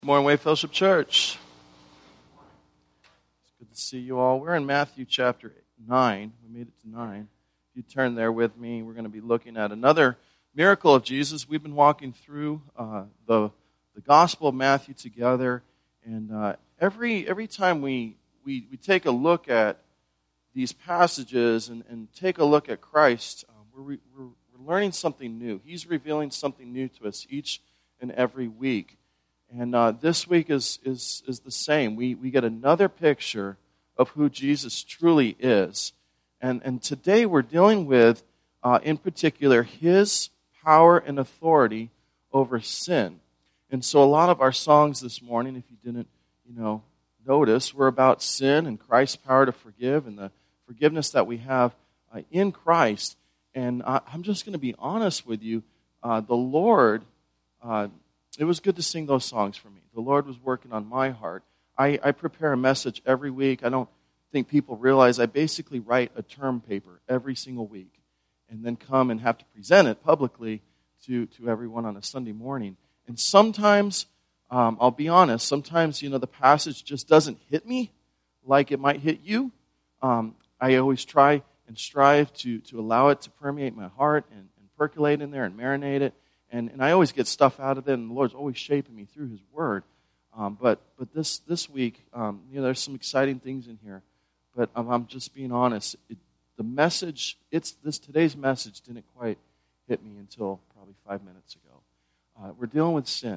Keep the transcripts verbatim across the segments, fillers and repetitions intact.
Good morning, Way Fellowship Church. It's good to see you all. We're in Matthew chapter nine. We made it to nine. If you turn there with me, we're going to be looking at another miracle of Jesus. We've been walking through uh, the the Gospel of Matthew together, and uh, every every time we, we we take a look at these passages and, and take a look at Christ, uh, we're, we're we're learning something new. He's revealing something new to us each and every week. And uh, this week is, is is the same. We we get another picture of who Jesus truly is. And, and today we're dealing with, uh, in particular, His power and authority over sin. And so a lot of our songs this morning, if you didn't, you know, notice, were about sin and Christ's power to forgive and the forgiveness that we have uh, in Christ. And uh, I'm just going to be honest with you. Uh, the Lord... Uh, It was good to sing those songs for me. The Lord was working on my heart. I, I prepare a message every week. I don't think people realize I basically write a term paper every single week and then come and have to present it publicly to, to everyone on a Sunday morning. And sometimes, um, I'll be honest, sometimes, you know, the passage just doesn't hit me like it might hit you. Um, I always try and strive to, to allow it to permeate my heart and, and percolate in there and marinate it. And, and I always get stuff out of it, and the Lord's always shaping me through His Word. Um, but but this this week, um, you know, there's some exciting things in here. But um, I'm just being honest. It, the message, it's this today's message didn't quite hit me until probably five minutes ago. Uh, we're dealing with sin,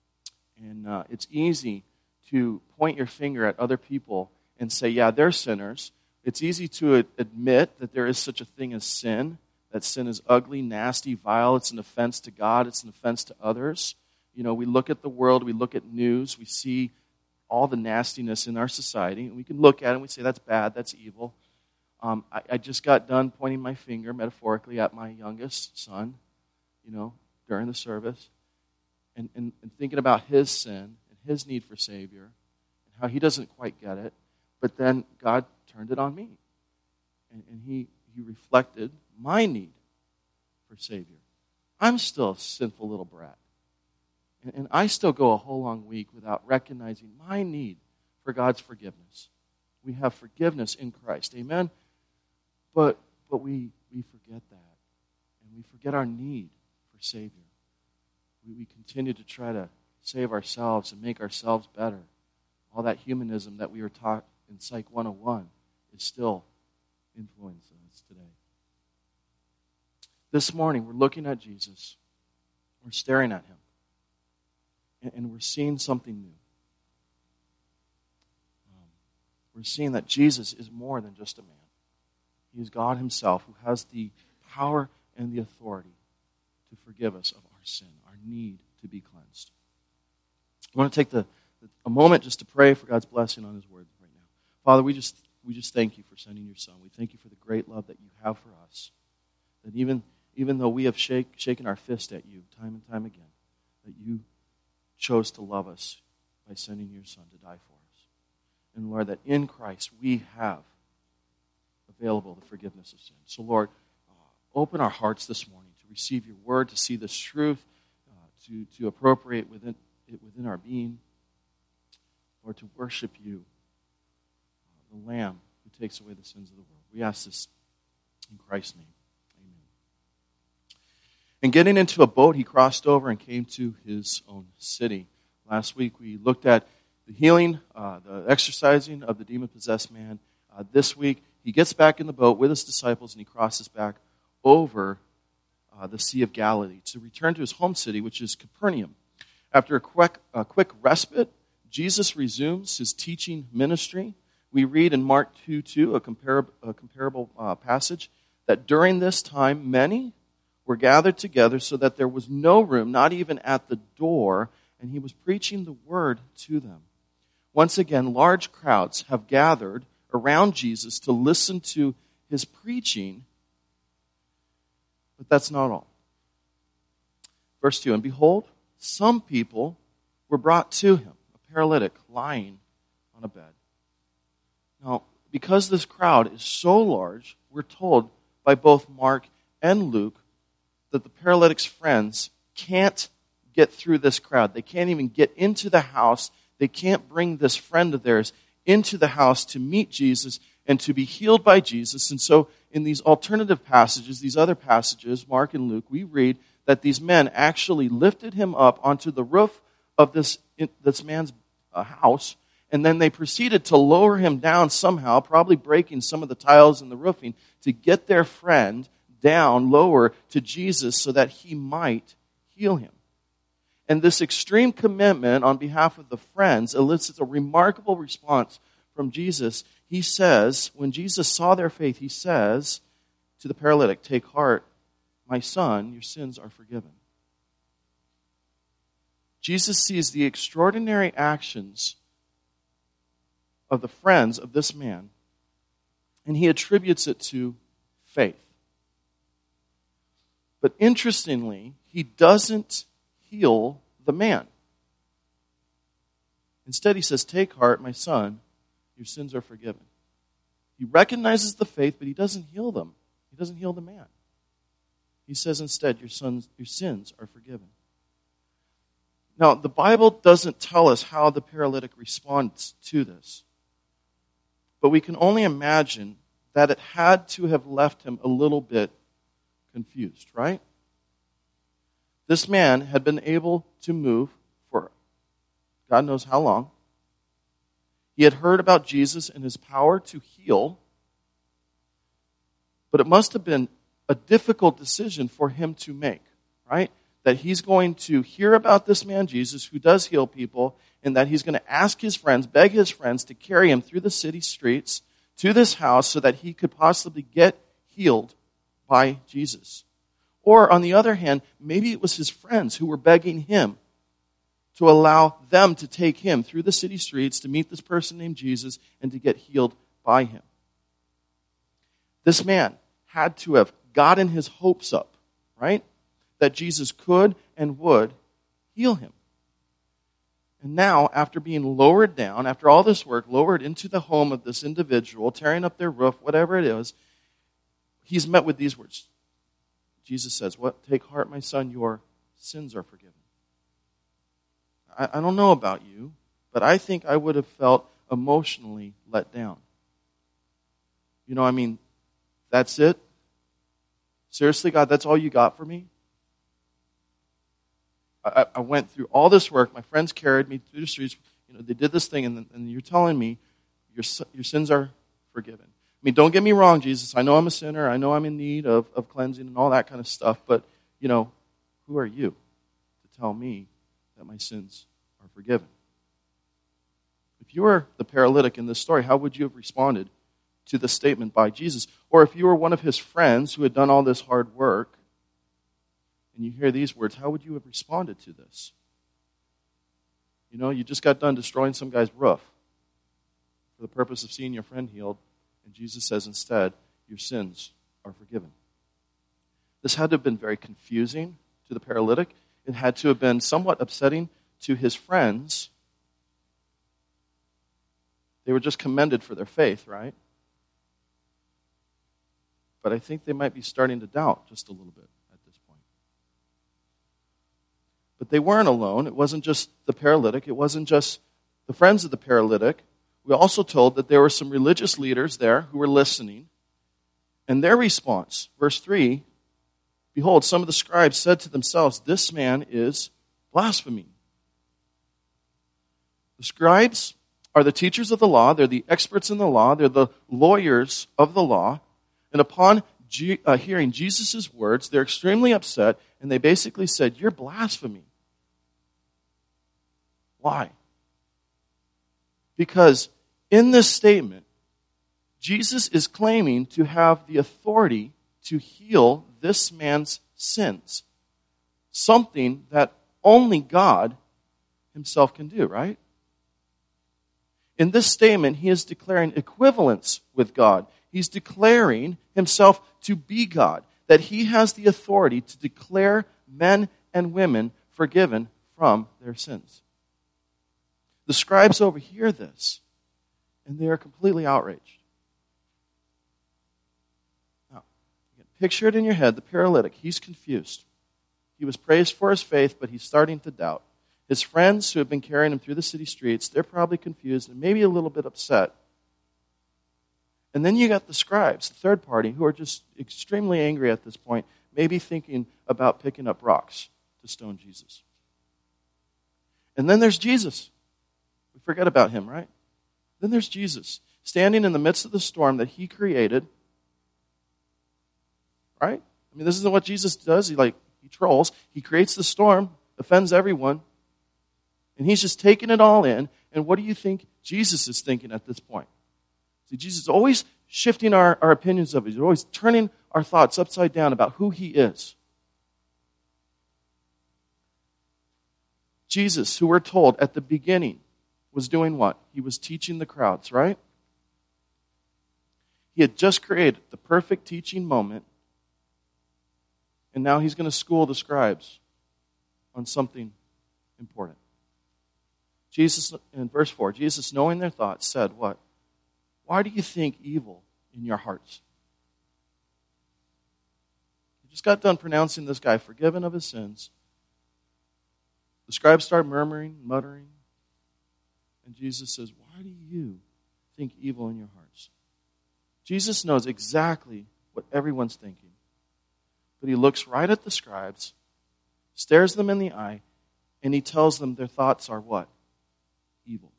and uh, it's easy to point your finger at other people and say, "Yeah, they're sinners." It's easy to admit that there is such a thing as sin. That sin is ugly, nasty, vile. It's an offense to God. It's an offense to others. You know, we look at the world, we look at news, we see all the nastiness in our society, and we can look at it and we say, that's bad, that's evil. Um, I, I just got done pointing my finger, metaphorically, at my youngest son, you know, during the service, and, and, and thinking about his sin and his need for Savior, and how he doesn't quite get it, but then God turned it on me, and, and he, he reflected my need for Savior. I'm still a sinful little brat. And, and I still go a whole long week without recognizing my need for God's forgiveness. We have forgiveness in Christ. Amen? But but we, we forget that. And we forget our need for Savior. We, we continue to try to save ourselves and make ourselves better. All that humanism that we were taught in Psych one oh one is still influencing us today. This morning, we're looking at Jesus. We're staring at Him. And, and we're seeing something new. Um, we're seeing that Jesus is more than just a man. He is God Himself who has the power and the authority to forgive us of our sin, our need to be cleansed. I want to take the, a moment just to pray for God's blessing on His word right now. Father, we just, we just thank You for sending Your Son. We thank You for the great love that You have for us. That even Even though we have shake, shaken our fist at You time and time again, that You chose to love us by sending Your Son to die for us. And Lord, that in Christ we have available the forgiveness of sin. So Lord, uh, open our hearts this morning to receive Your word, to see this truth, uh, to, to appropriate within it within our being. Lord, to worship You, uh, the Lamb who takes away the sins of the world. We ask this in Christ's name. And getting into a boat, he crossed over and came to his own city. Last week we looked at the healing, uh, the exorcising of the demon-possessed man. Uh, this week he gets back in the boat with his disciples and he crosses back over uh, the Sea of Galilee to return to his home city, which is Capernaum. After a quick, a quick respite, Jesus resumes his teaching ministry. We read in Mark two two, a comparable, a comparable uh, passage, that during this time many were gathered together so that there was no room, not even at the door, and he was preaching the word to them. Once again, large crowds have gathered around Jesus to listen to his preaching, but that's not all. Verse two, and behold, some people were brought to him, a paralytic lying on a bed. Now, because this crowd is so large, we're told by both Mark and Luke that the paralytic's friends can't get through this crowd. They can't even get into the house. They can't bring this friend of theirs into the house to meet Jesus and to be healed by Jesus. And so in these alternative passages, these other passages, Mark and Luke, we read that these men actually lifted him up onto the roof of this, this man's uh, house, and then they proceeded to lower him down somehow, probably breaking some of the tiles in the roofing, to get their friend down lower to Jesus so that he might heal him. And this extreme commitment on behalf of the friends elicits a remarkable response from Jesus. He says, when Jesus saw their faith, he says to the paralytic, "Take heart, my son, your sins are forgiven." Jesus sees the extraordinary actions of the friends of this man, and he attributes it to faith. But interestingly, he doesn't heal the man. Instead, he says, "Take heart, my son, your sins are forgiven." He recognizes the faith, but he doesn't heal them. He doesn't heal the man. He says instead, your sons, your sins are forgiven. Now, the Bible doesn't tell us how the paralytic responds to this, but we can only imagine that it had to have left him a little bit confused, right? This man had been able to move for God knows how long. He had heard about Jesus and his power to heal, but it must have been a difficult decision for him to make, right? That he's going to hear about this man Jesus who does heal people, and that he's going to ask his friends, beg his friends to carry him through the city streets to this house so that he could possibly get healed by Jesus. Or on the other hand, maybe it was his friends who were begging him to allow them to take him through the city streets to meet this person named Jesus and to get healed by him. This man had to have gotten his hopes up, right? That Jesus could and would heal him. And now, after being lowered down, after all this work, lowered into the home of this individual, tearing up their roof, whatever it is, he's met with these words. Jesus says, "What? Take heart, my son, your sins are forgiven." I, I don't know about you, but I think I would have felt emotionally let down. You know, I mean, that's it? Seriously, God, that's all you got for me? I, I went through all this work. My friends carried me through the streets. You know, they did this thing, and, and you're telling me your your sins are forgiven. I mean, don't get me wrong, Jesus. I know I'm a sinner. I know I'm in need of, of cleansing and all that kind of stuff. But, you know, who are you to tell me that my sins are forgiven? If you were the paralytic in this story, how would you have responded to the statement by Jesus? Or if you were one of his friends who had done all this hard work, and you hear these words, how would you have responded to this? You know, you just got done destroying some guy's roof for the purpose of seeing your friend healed, and Jesus says instead, your sins are forgiven. This had to have been very confusing to the paralytic. It had to have been somewhat upsetting to his friends. They were just commended for their faith, right? But I think they might be starting to doubt just a little bit at this point. But they weren't alone. It wasn't just the paralytic. It wasn't just the friends of the paralytic. We also told that there were some religious leaders there who were listening. And their response, verse three, "Behold, some of the scribes said to themselves, 'This man is blaspheming.'" The scribes are the teachers of the law. They're the experts in the law. They're the lawyers of the law. And upon G- uh, hearing Jesus' words, they're extremely upset, and they basically said, "You're blaspheming." Why? Because in this statement, Jesus is claiming to have the authority to heal this man's sins. Something that only God himself can do, right? In this statement, he is declaring equivalence with God. He's declaring himself to be God, that he has the authority to declare men and women forgiven from their sins. The scribes overhear this, and they are completely outraged. Now, picture it in your head, the paralytic, he's confused. He was praised for his faith, but he's starting to doubt. His friends who have been carrying him through the city streets, they're probably confused and maybe a little bit upset. And then you got the scribes, the third party, who are just extremely angry at this point, maybe thinking about picking up rocks to stone Jesus. And then there's Jesus. We forget about him, right? Then there's Jesus, standing in the midst of the storm that he created. Right? I mean, this isn't what Jesus does. He like he trolls. He creates the storm, offends everyone. And he's just taking it all in. And what do you think Jesus is thinking at this point? See, Jesus is always shifting our, our opinions of it. He's always turning our thoughts upside down about who he is. Jesus, who we're told at the beginning, was doing what? He was teaching the crowds, right? He had just created the perfect teaching moment, and now he's going to school the scribes on something important. Jesus, in verse four, Jesus, knowing their thoughts, said what? Why do you think evil in your hearts? He just got done pronouncing this guy forgiven of his sins. The scribes start murmuring, muttering. And Jesus says, why do you think evil in your hearts? Jesus knows exactly what everyone's thinking. But he looks right at the scribes, stares them in the eye, and he tells them their thoughts are what? Evil.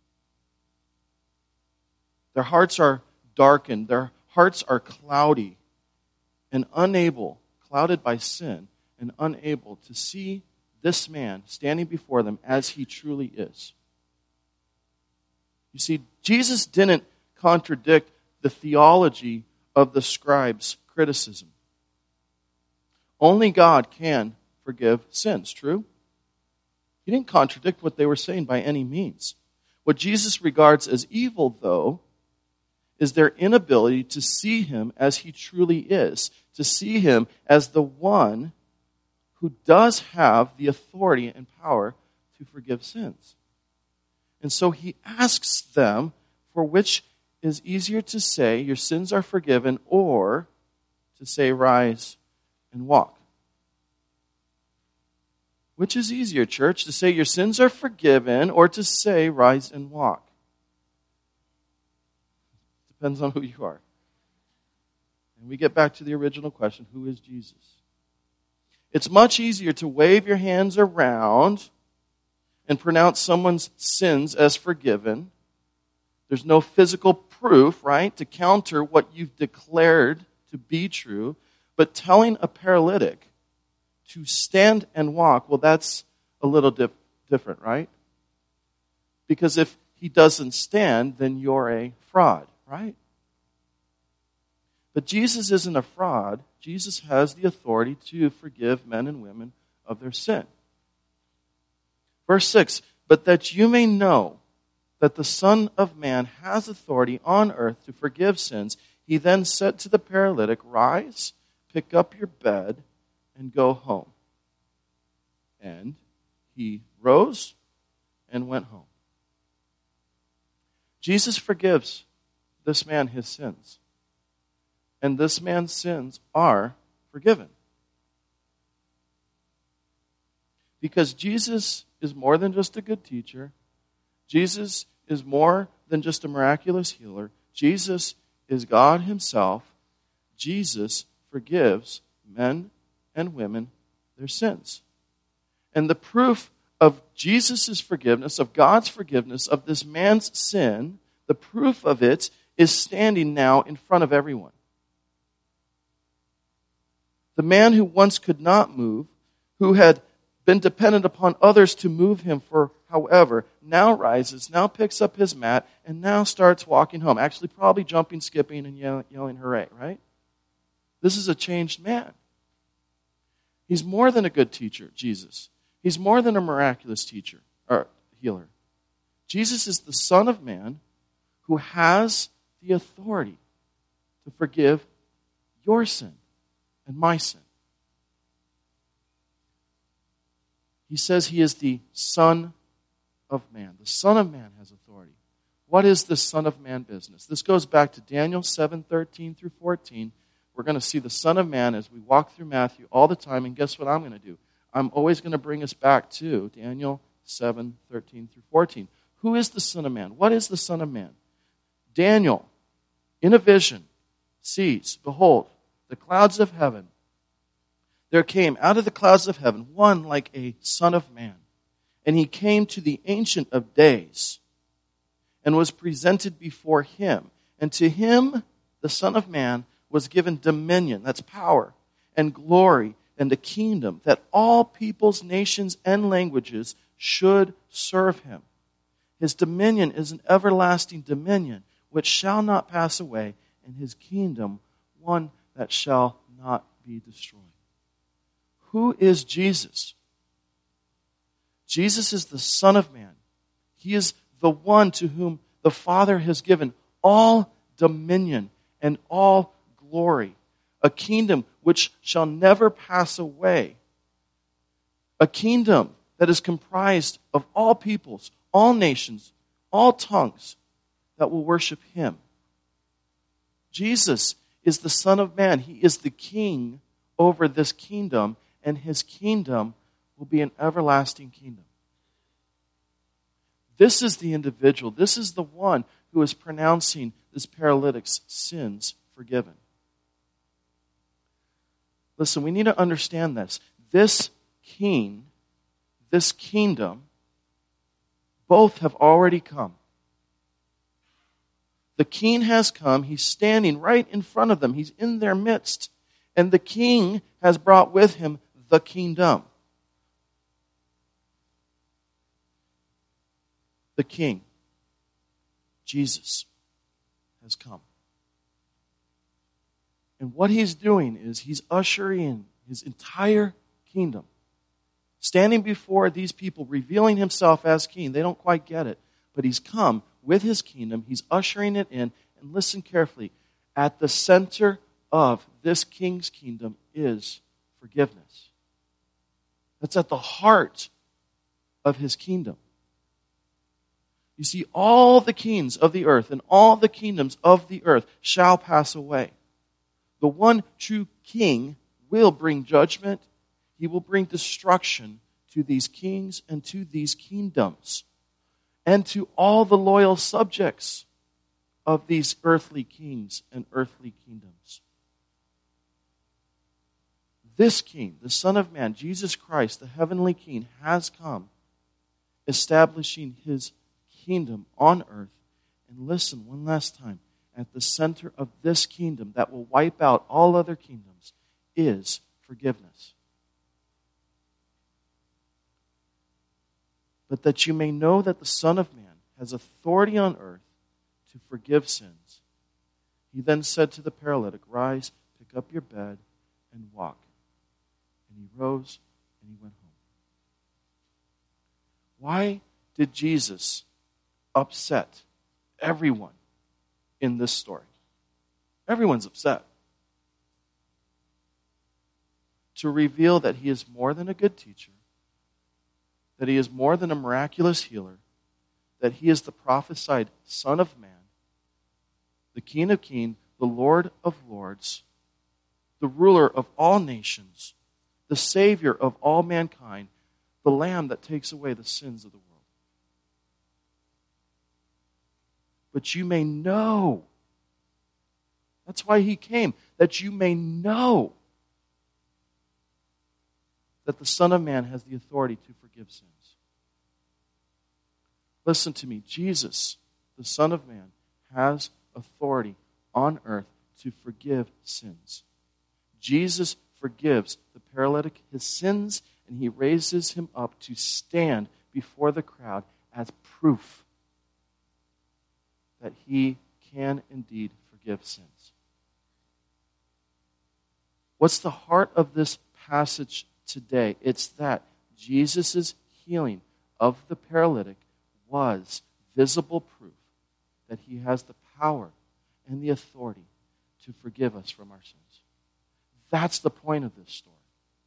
Their hearts are darkened. Their hearts are cloudy and unable, clouded by sin, and unable to see this man standing before them as he truly is. You see, Jesus didn't contradict the theology of the scribes' criticism. Only God can forgive sins, true? He didn't contradict what they were saying by any means. What Jesus regards as evil, though, is their inability to see him as he truly is, to see him as the one who does have the authority and power to forgive sins. And so he asks them, for which is easier to say, your sins are forgiven, or to say, rise and walk? Which is easier, church, to say your sins are forgiven, or to say, rise and walk? Depends on who you are. And we get back to the original question, who is Jesus? It's much easier to wave your hands around and pronounce someone's sins as forgiven. There's no physical proof, right, to counter what you've declared to be true. But telling a paralytic to stand and walk, well, that's a little dif- different, right? Because if he doesn't stand, then you're a fraud, right? But Jesus isn't a fraud. Jesus has the authority to forgive men and women of their sin. Verse six, but that you may know that the Son of Man has authority on earth to forgive sins, he then said to the paralytic, rise, pick up your bed, and go home. And he rose and went home. Jesus forgives this man his sins. And this man's sins are forgiven. Because Jesus is more than just a good teacher. Jesus is more than just a miraculous healer. Jesus is God himself. Jesus forgives men and women their sins. And the proof of Jesus' forgiveness, of God's forgiveness of this man's sin, the proof of it is standing now in front of everyone. The man who once could not move, who had been dependent upon others to move him for however, now rises, now picks up his mat, and now starts walking home. Actually, probably jumping, skipping, and yelling, yelling hooray, right? This is a changed man. He's more than a good teacher, Jesus. He's more than a miraculous teacher or healer. Jesus is the Son of Man who has the authority to forgive your sin and my sin. He says he is the Son of Man. The Son of Man has authority. What is the Son of Man business? This goes back to Daniel seven, thirteen through fourteen. We're going to see the Son of Man as we walk through Matthew all the time, and guess what I'm going to do? I'm always going to bring us back to Daniel seven, thirteen through fourteen. Who is the Son of Man? What is the Son of Man? Daniel, in a vision, sees, behold, the clouds of heaven. There came out of the clouds of heaven one like a son of man. And he came to the Ancient of Days and was presented before him. And to him, the Son of Man, was given dominion, that's power, and glory, and a kingdom, that all peoples, nations, and languages should serve him. His dominion is an everlasting dominion, which shall not pass away, and his kingdom one that shall not be destroyed. Who is Jesus? Jesus is the Son of Man. He is the one to whom the Father has given all dominion and all glory, a kingdom which shall never pass away, a kingdom that is comprised of all peoples, all nations, all tongues that will worship him. Jesus is the Son of Man. He is the King over this kingdom, and his kingdom will be an everlasting kingdom. This is the individual. This is the one who is pronouncing this paralytic's sins forgiven. Listen, we need to understand this. This king, this kingdom, both have already come. The king has come. He's standing right in front of them. He's in their midst. And the king has brought with him the kingdom. The king, Jesus, has come. And what he's doing is he's ushering in his entire kingdom. Standing before these people, revealing himself as king. They don't quite get it. But he's come with his kingdom. He's ushering it in. And listen carefully. At the center of this king's kingdom is forgiveness. That's at the heart of his kingdom. You see, all the kings of the earth and all the kingdoms of the earth shall pass away. The one true king will bring judgment. He will bring destruction to these kings and to these kingdoms and to all the loyal subjects of these earthly kings and earthly kingdoms. This king, the Son of Man, Jesus Christ, the heavenly king, has come, establishing his kingdom on earth. And listen one last time. At the center of this kingdom that will wipe out all other kingdoms is forgiveness. But that you may know that the Son of Man has authority on earth to forgive sins. He then said to the paralytic, "Rise, pick up your bed, and walk." And he rose and he went home. Why did Jesus upset everyone in this story? Everyone's upset. To reveal that he is more than a good teacher, that he is more than a miraculous healer, that he is the prophesied Son of Man, the King of Kings, the Lord of Lords, the ruler of all nations, the Savior of all mankind, the Lamb that takes away the sins of the world. But you may know. That's why he came, that you may know that the Son of Man has the authority to forgive sins. Listen to me. Jesus, the Son of Man, has authority on earth to forgive sins. Jesus forgives the paralytic his sins, and he raises him up to stand before the crowd as proof that he can indeed forgive sins. What's the heart of this passage today? It's that Jesus' healing of the paralytic was visible proof that he has the power and the authority to forgive us from our sins. That's the point of this story.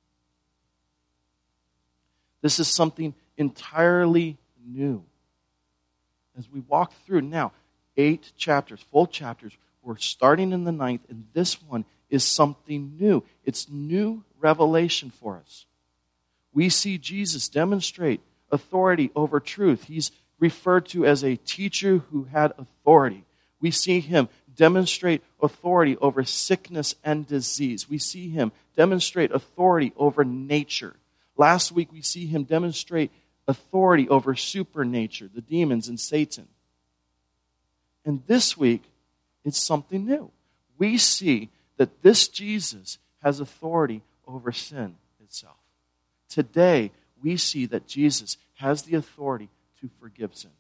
This is something entirely new. As we walk through now, eight chapters, full chapters, we're starting in the ninth, and this one is something new. It's new revelation for us. We see Jesus demonstrate authority over truth. He's referred to as a teacher who had authority. We see him demonstrate authority over sickness and disease. We see him demonstrate authority over nature. Last week we see him demonstrate authority over supernature, the demons and Satan. And this week, it's something new. We see that this Jesus has authority over sin itself. Today, we see that Jesus has the authority to forgive sins.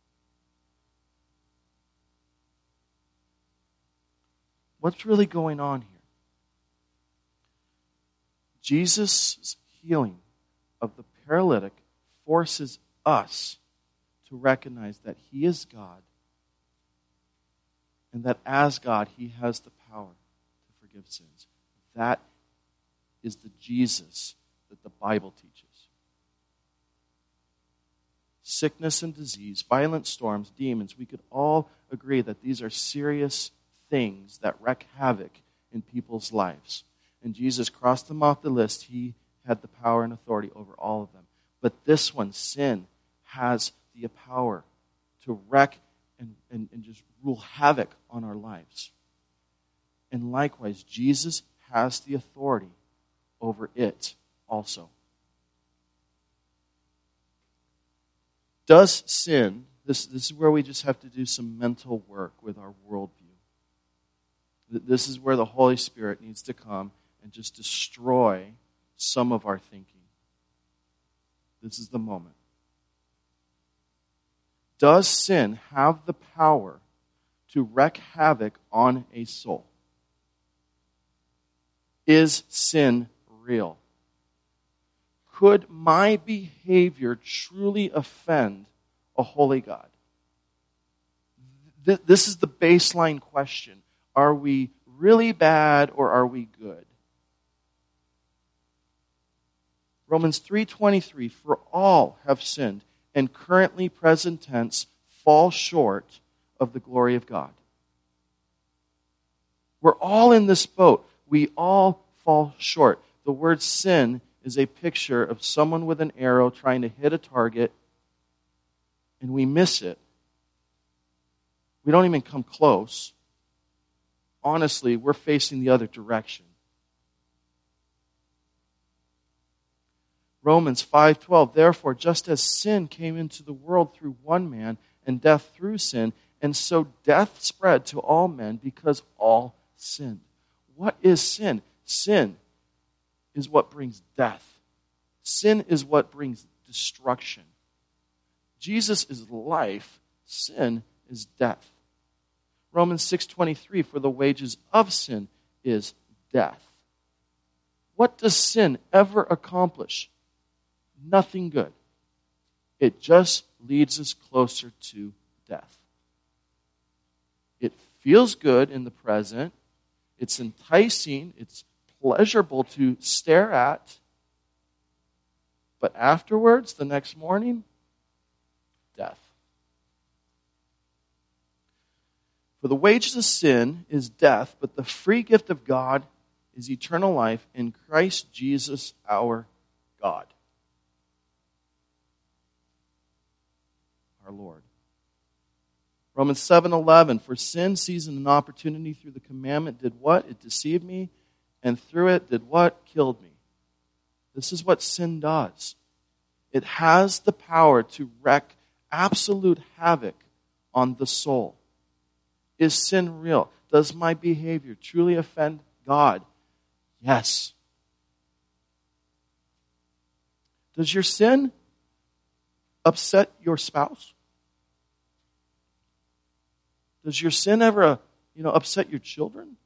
What's really going on here? Jesus' healing of the paralytic forces us to recognize that he is God, and that as God, he has the power to forgive sins. That is the Jesus that the Bible teaches. Sickness and disease, violent storms, demons, we could all agree that these are serious things that wreak havoc in people's lives. And Jesus crossed them off the list. He had the power and authority over all of them. But this one, sin, has the power to wreck and, and, and just rule havoc on our lives. And likewise, Jesus has the authority over it also. Does sin, this, this is where we just have to do some mental work with our worldview. This is where the Holy Spirit needs to come and just destroy some of our thinking. This is the moment. Does sin have the power to wreak havoc on a soul? Is sin real? Could my behavior truly offend a holy God? This is the baseline question. Are we really bad or are we good? Romans three twenty-three, for all have sinned and currently present tense fall short of the glory of God. We're all in this boat. We all fall short. The word sin is a picture of someone with an arrow trying to hit a target, and we miss it. We don't even come close. Honestly, we're facing the other direction. Romans five twelve, therefore, just as sin came into the world through one man, and death through sin, and so death spread to all men because all sinned. What is sin? Sin is what brings death. Sin is what brings destruction. Jesus is life. Sin is death. Romans six twenty-three, for the wages of sin is death. What does sin ever accomplish? Nothing good. It just leads us closer to death. It feels good in the present. It's enticing. It's pleasurable to stare at. But afterwards, the next morning, death. For the wages of sin is death, but the free gift of God is eternal life in Christ Jesus our God. Our Lord. Romans seven eleven, for sin seizing an opportunity through the commandment did what? It deceived me, and through it did what? Killed me. This is what sin does. It has the power to wreak absolute havoc on the soul. Is sin real? Does my behavior truly offend God? Yes. Does your sin upset your spouse? Does your sin ever, you know, upset your children?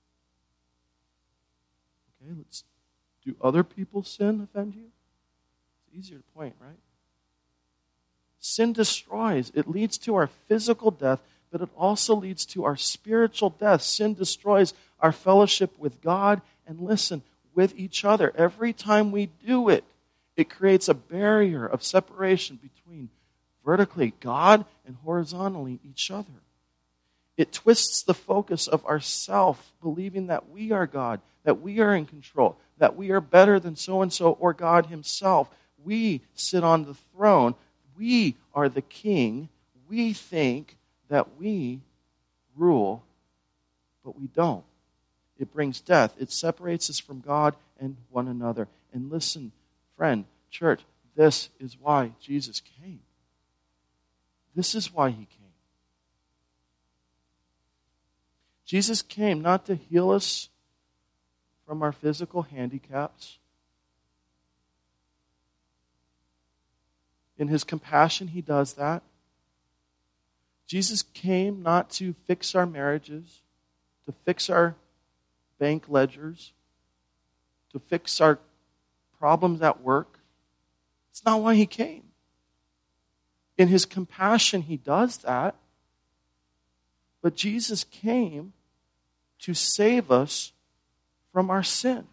Okay, let's do other people's sin offend you? It's easier to point, right? Sin destroys. It leads to our physical death, but it also leads to our spiritual death. Sin destroys our fellowship with God and, listen, with each other. Every time we do it, it creates a barrier of separation between vertically God and horizontally each other. It twists the focus of ourself, believing that we are God, that we are in control, that we are better than so-and-so or God himself. We sit on the throne. We are the king. We think that we rule, but we don't. It brings death. It separates us from God and one another. And listen, friend, church, this is why Jesus came. This is why he came. Jesus came not to heal us from our physical handicaps. In his compassion, he does that. Jesus came not to fix our marriages, to fix our bank ledgers, to fix our problems at work. It's not why he came. In his compassion, he does that. But Jesus came to save us from our sin.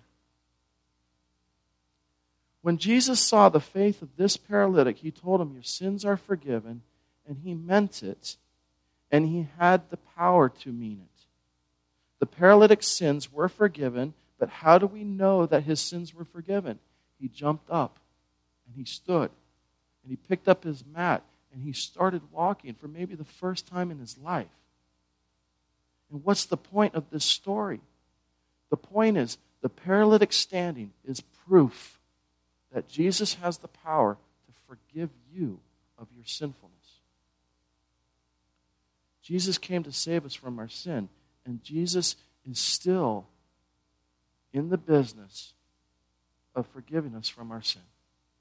When Jesus saw the faith of this paralytic, he told him, your sins are forgiven, and he meant it, and he had the power to mean it. The paralytic's sins were forgiven, but how do we know that his sins were forgiven? He jumped up, and he stood, and he picked up his mat, and he started walking for maybe the first time in his life. And what's the point of this story? The point is, the paralytic standing is proof that Jesus has the power to forgive you of your sinfulness. Jesus came to save us from our sin, and Jesus is still in the business of forgiving us from our sin.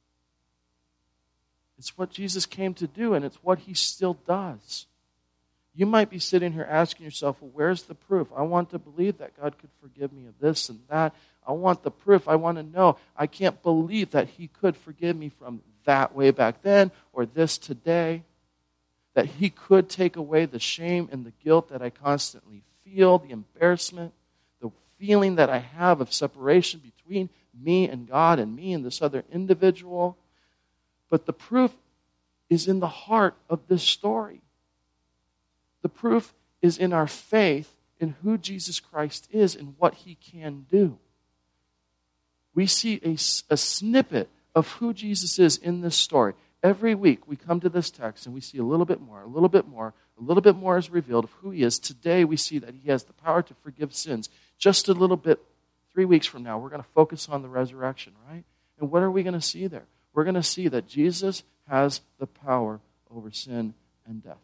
It's what Jesus came to do, and it's what he still does. You might be sitting here asking yourself, well, where's the proof? I want to believe that God could forgive me of this and that. I want the proof. I want to know. I can't believe that he could forgive me from that way back then or this today. That he could take away the shame and the guilt that I constantly feel, the embarrassment, the feeling that I have of separation between me and God and me and this other individual. But the proof is in the heart of this story. The proof is in our faith in who Jesus Christ is and what he can do. We see a, a snippet of who Jesus is in this story. Every week we come to this text and we see a little bit more, a little bit more, a little bit more is revealed of who he is. Today we see that he has the power to forgive sins. Just a little bit, three weeks from now, we're going to focus on the resurrection, right? And what are we going to see there? We're going to see that Jesus has the power over sin and death.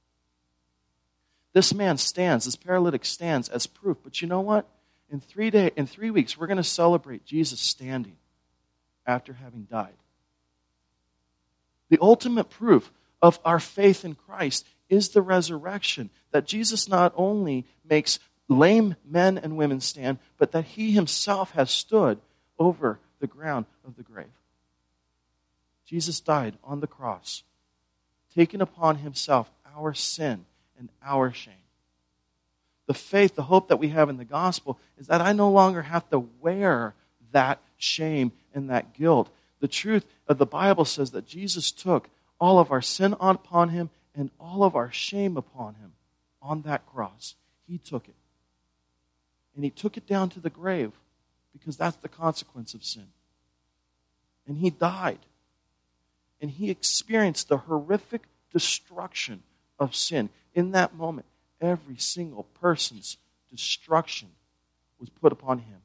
This man stands, this paralytic stands as proof. But you know what? In three day, in three weeks, we're going to celebrate Jesus standing after having died. The ultimate proof of our faith in Christ is the resurrection. That Jesus not only makes lame men and women stand, but that he himself has stood over the ground of the grave. Jesus died on the cross, taking upon himself our sin and our shame. The faith, the hope that we have in the gospel is that I no longer have to wear that shame and that guilt. The truth of the Bible says that Jesus took all of our sin upon him and all of our shame upon him on that cross. He took it. And he took it down to the grave because that's the consequence of sin. And he died. And he experienced the horrific destruction of sin. In that moment, every single person's destruction was put upon him.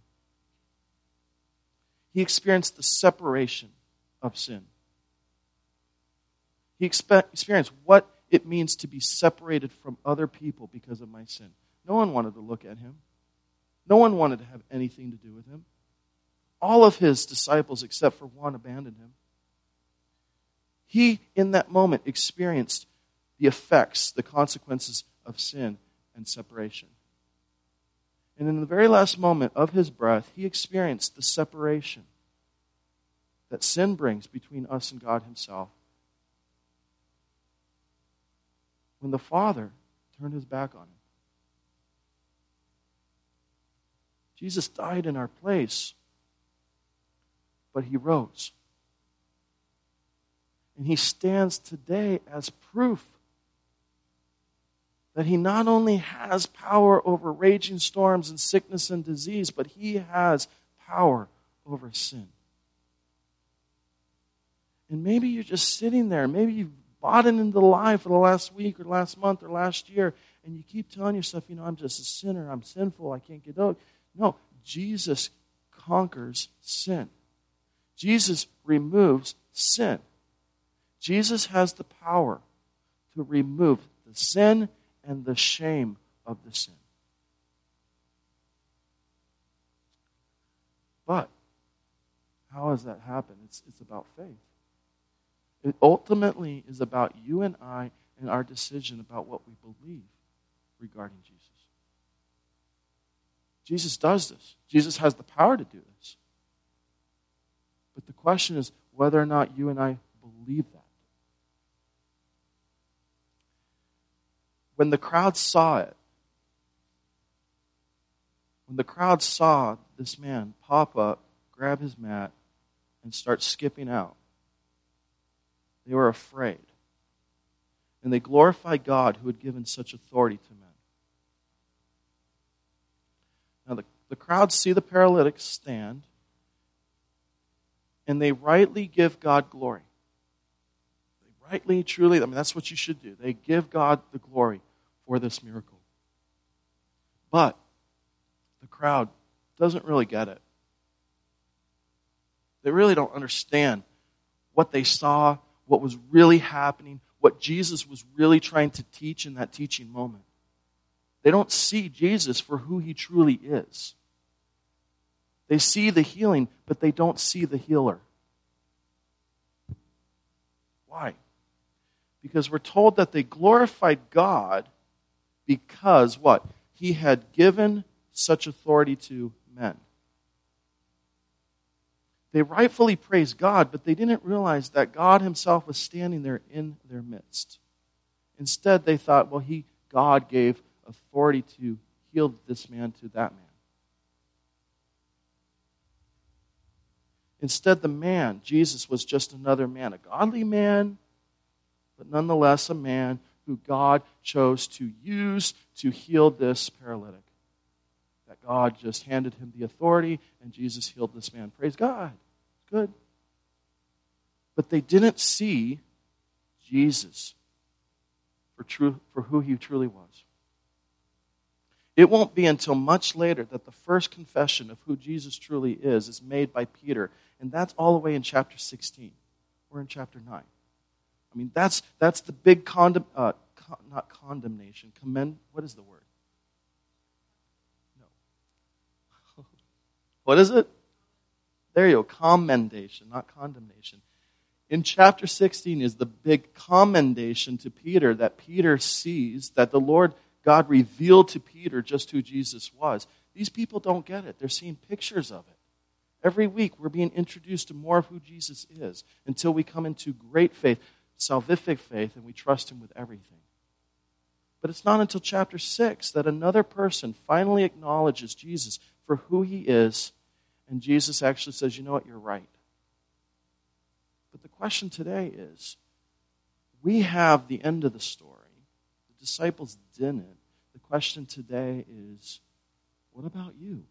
He experienced the separation of sin. He expe- experienced what it means to be separated from other people because of my sin. No one wanted to look at him. No one wanted to have anything to do with him. All of his disciples, except for one, abandoned him. He, in that moment, experienced the effects, the consequences of sin and separation. And in the very last moment of his breath, he experienced the separation that sin brings between us and God himself. When the Father turned his back on him. Jesus died in our place, but he rose. And he stands today as proof that he not only has power over raging storms and sickness and disease, but he has power over sin. And maybe you're just sitting there. Maybe you've bought it into the lie for the last week or last month or last year, and you keep telling yourself, you know, I'm just a sinner. I'm sinful. I can't get out. No, Jesus conquers sin. Jesus removes sin. Jesus has the power to remove the sin and the shame of the sin. But how does that happen? It's, it's about faith. It ultimately is about you and I and our decision about what we believe regarding Jesus. Jesus does this. Jesus has the power to do this. But the question is whether or not you and I believe that. When the crowd saw it, when the crowd saw this man pop up, grab his mat, and start skipping out, they were afraid. And they glorified God who had given such authority to men. Now the, the crowd see the paralytic stand, and they rightly give God glory. They rightly, truly, I mean, that's what you should do. They give God the glory for this miracle. But the crowd doesn't really get it. They really don't understand what they saw, what was really happening, what Jesus was really trying to teach in that teaching moment. They don't see Jesus for who he truly is. They see the healing, but they don't see the healer. Why? Because we're told that they glorified God because what? He had given such authority to men. They rightfully praised God, but they didn't realize that God himself was standing there in their midst. Instead, they thought, well, he, God gave authority to heal this man to that man. Instead, the man, Jesus, was just another man, a godly man, but nonetheless a man who God chose to use to heal this paralytic. That God just handed him the authority, and Jesus healed this man. Praise God. It's good. But they didn't see Jesus for true for who he truly was. It won't be until much later that the first confession of who Jesus truly is is made by Peter, and that's all the way in chapter sixteen. We're in chapter nine. I mean, that's that's the big condemn, uh, con, not condemnation. Commend. What is the word? No. What is it? There you go. Commendation, not condemnation. In chapter sixteen is the big commendation to Peter that Peter sees that the Lord God revealed to Peter just who Jesus was. These people don't get it. They're seeing pictures of it. Every week we're being introduced to more of who Jesus is until we come into great faith, salvific faith, and we trust him with everything. But it's not until chapter six that another person finally acknowledges Jesus for who he is, and Jesus actually says, you know what, you're right. But the question today is, we have the end of the story. The disciples didn't. The question today is, what about you?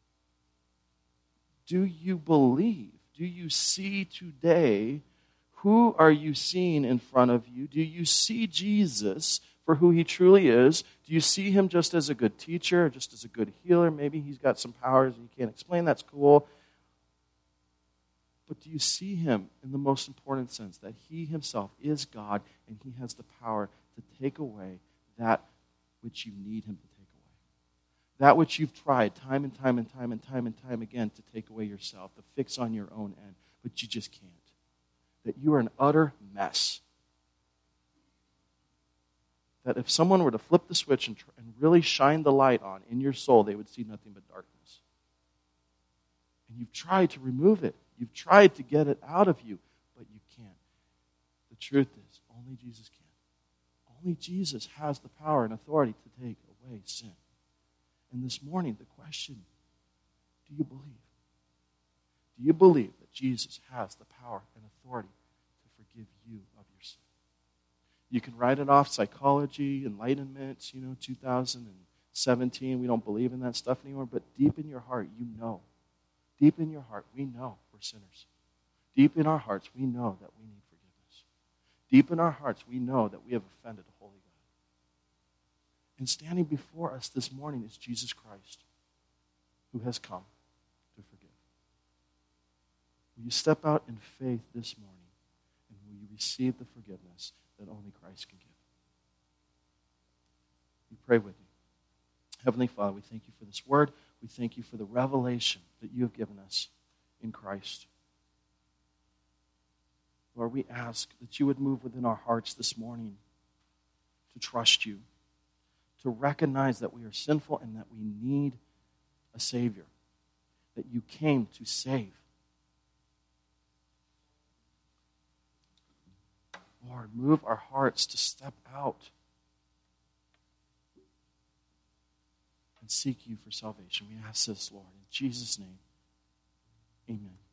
Do you believe? Do you see today? Who are you seeing in front of you? Do you see Jesus for who he truly is? Do you see him just as a good teacher, just as a good healer? Maybe he's got some powers and you can't explain. That's cool. But do you see him in the most important sense, that he himself is God and he has the power to take away that which you need him to take away? That which you've tried time and time and time and time and time again to take away yourself, to fix on your own end, but you just can't. That you are an utter mess. That if someone were to flip the switch and, tr- and really shine the light on in your soul, they would see nothing but darkness. And you've tried to remove it. You've tried to get it out of you, but you can't. The truth is, only Jesus can. Only Jesus has the power and authority to take away sin. And this morning, the question, do you believe? Do you believe that Jesus has the power and authority to forgive you of your sin? You can write it off, psychology, enlightenment, you know, two thousand seventeen, we don't believe in that stuff anymore, but deep in your heart, you know deep in your heart, we know we're sinners. Deep in our hearts, we know that we need forgiveness. Deep in our hearts, we know that we have offended a holy God. And standing before us this morning is Jesus Christ, who has come to forgive. Will you step out in faith this morning, and will you receive the forgiveness that only Christ can give? We pray with you. Heavenly Father, we thank you for this word. We thank you for the revelation that you have given us in Christ. Lord, we ask that you would move within our hearts this morning to trust you, to recognize that we are sinful and that we need a Savior, that you came to save. Lord, move our hearts to step out and seek you for salvation. We ask this, Lord, in Jesus' name, amen.